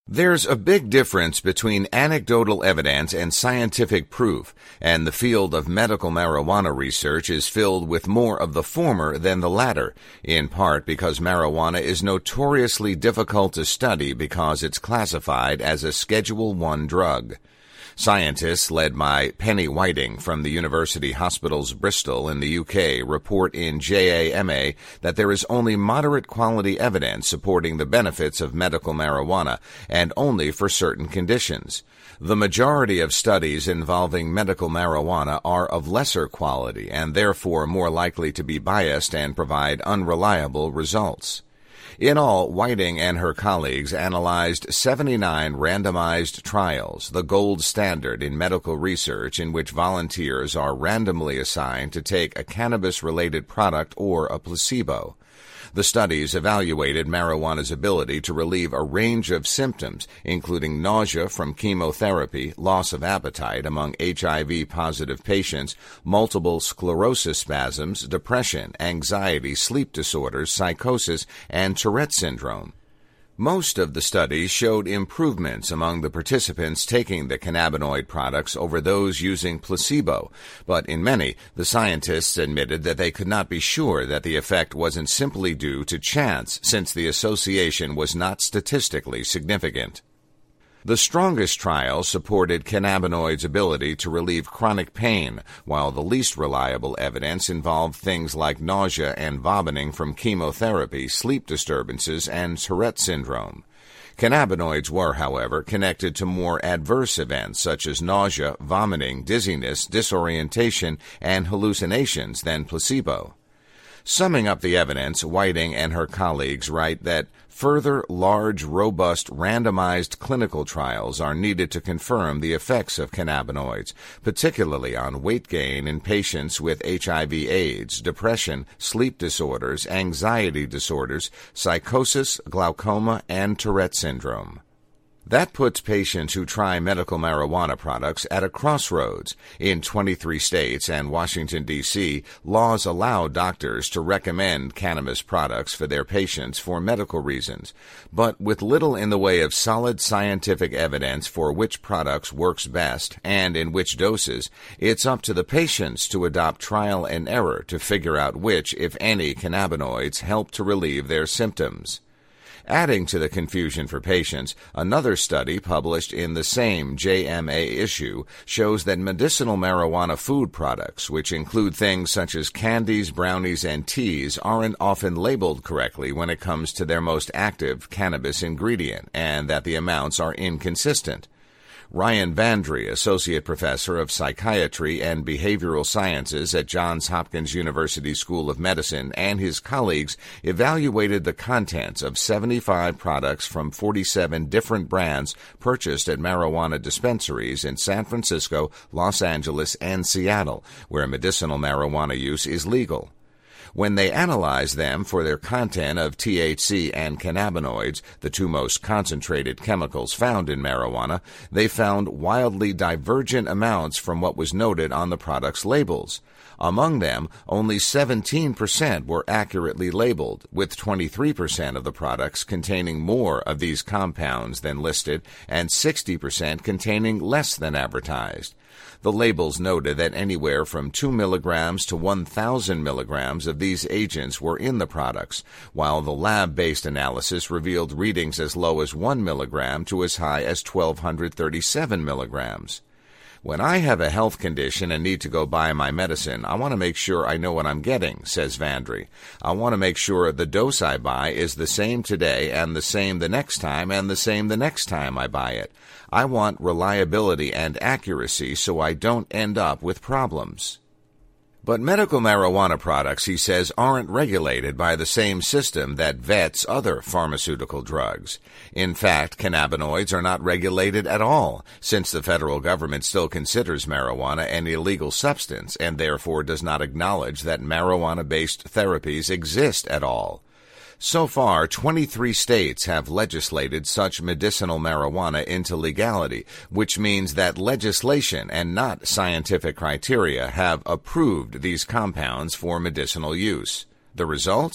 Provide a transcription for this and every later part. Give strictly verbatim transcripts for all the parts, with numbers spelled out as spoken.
There's a big difference between anecdotal evidence and scientific proof, and the field of medical marijuana research is filled with more of the former than the latter, in part because marijuana is notoriously difficult to study because it's classified as a Schedule one drug. Scientists led by Penny Whiting from the University Hospitals Bristol in the U K report in J A M A that there is only moderate quality evidence supporting the benefits of medical marijuana, and only for certain conditions. The majority of studies involving medical marijuana are of lesser quality and therefore more likely to be biased and provide unreliable results. In all, Whiting and her colleagues analyzed seventy-nine randomized trials, the gold standard in medical research in which volunteers are randomly assigned to take a cannabis-related product or a placebo. The studies evaluated marijuana's ability to relieve a range of symptoms, including nausea from chemotherapy, loss of appetite among H I V-positive patients, multiple sclerosis spasms, depression, anxiety, sleep disorders, psychosis, and Tourette syndrome. Most of the studies showed improvements among the participants taking the cannabinoid products over those using placebo, but in many, the scientists admitted that they could not be sure that the effect wasn't simply due to chance, since the association was not statistically significant. The strongest trials supported cannabinoids' ability to relieve chronic pain, while the least reliable evidence involved things like nausea and vomiting from chemotherapy, sleep disturbances, and Tourette syndrome. Cannabinoids were, however, connected to more adverse events such as nausea, vomiting, dizziness, disorientation, and hallucinations than placebo. Summing up the evidence, Whiting and her colleagues write that further large, robust, randomized clinical trials are needed to confirm the effects of cannabinoids, particularly on weight gain in patients with H I V AIDS, depression, sleep disorders, anxiety disorders, psychosis, glaucoma, and Tourette syndrome. That puts patients who try medical marijuana products at a crossroads. In twenty-three states and Washington, D C, laws allow doctors to recommend cannabis products for their patients for medical reasons, but with little in the way of solid scientific evidence for which products works best and in which doses, it's up to the patients to adopt trial and error to figure out which, if any, cannabinoids help to relieve their symptoms. Adding to the confusion for patients, another study published in the same J M A issue shows that medicinal marijuana food products, which include things such as candies, brownies, and teas, aren't often labeled correctly when it comes to their most active cannabis ingredient, and that the amounts are inconsistent. Ryan Vandry, Associate Professor of Psychiatry and Behavioral Sciences at Johns Hopkins University School of Medicine, and his colleagues evaluated the contents of seventy-five products from forty-seven different brands purchased at marijuana dispensaries in San Francisco, Los Angeles, and Seattle, where medicinal marijuana use is legal. When they analyzed them for their content of T H C and cannabinoids, the two most concentrated chemicals found in marijuana, they found wildly divergent amounts from what was noted on the products' labels. Among them, only seventeen percent were accurately labeled, with twenty-three percent of the products containing more of these compounds than listed and sixty percent containing less than advertised. The labels noted that anywhere from two milligrams to one thousand milligrams of these agents were in the products, while the lab-based analysis revealed readings as low as one milligram to as high as twelve thirty-seven milligrams. When I have a health condition and need to go buy my medicine, I want to make sure I know what I'm getting, says Vandry. I want to make sure the dose I buy is the same today and the same the next time and the same the next time I buy it. I want reliability and accuracy so I don't end up with problems. But medical marijuana products, he says, aren't regulated by the same system that vets other pharmaceutical drugs. In fact, cannabinoids are not regulated at all, since the federal government still considers marijuana an illegal substance and therefore does not acknowledge that marijuana-based therapies exist at all. So far, twenty-three states have legislated such medicinal marijuana into legality, which means that legislation and not scientific criteria have approved these compounds for medicinal use. The results?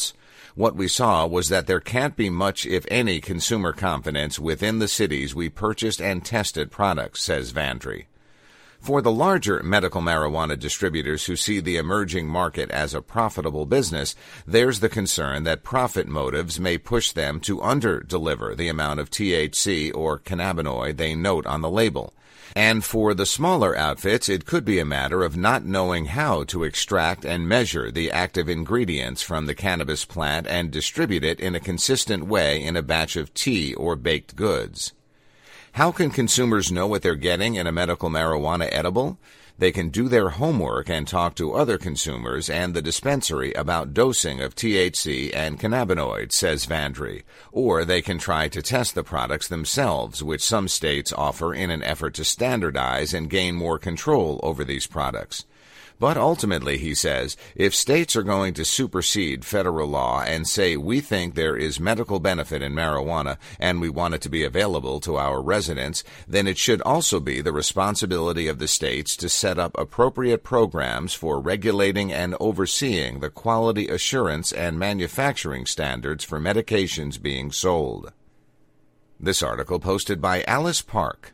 What we saw was that there can't be much, if any, consumer confidence within the cities we purchased and tested products, says Vandry. For the larger medical marijuana distributors who see the emerging market as a profitable business, there's the concern that profit motives may push them to under-deliver the amount of T H C or cannabinoid they note on the label. And for the smaller outfits, it could be a matter of not knowing how to extract and measure the active ingredients from the cannabis plant and distribute it in a consistent way in a batch of tea or baked goods. How can consumers know what they're getting in a medical marijuana edible? They can do their homework and talk to other consumers and the dispensary about dosing of T H C and cannabinoids, says Vandry. Or they can try to test the products themselves, which some states offer in an effort to standardize and gain more control over these products. But ultimately, he says, if states are going to supersede federal law and say we think there is medical benefit in marijuana and we want it to be available to our residents, then it should also be the responsibility of the states to set up appropriate programs for regulating and overseeing the quality assurance and manufacturing standards for medications being sold. This article posted by Alice Park.